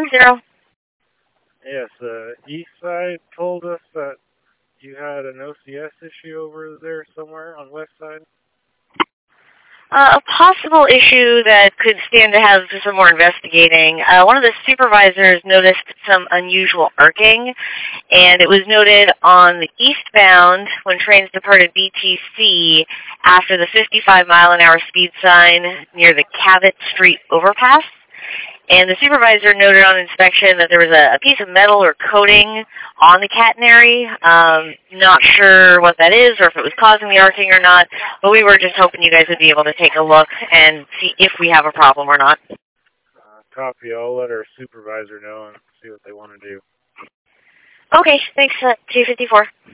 250. Yes, East Side told us that you had an OCS issue over there somewhere on West Side. A possible issue that could stand to have some more investigating. One of the supervisors noticed some unusual arcing, and it was noted on the eastbound when trains departed BTC after the 55-mile-an-hour speed sign near the Cabot Street overpass. And the supervisor noted on inspection that there was a piece of metal or coating on the catenary. Not sure what that is or if it was causing the arcing or not, but we were just hoping you guys would be able to take a look and see if we have a problem or not. Copy. I'll let our supervisor know and see what they want to do. Okay, thanks, 254.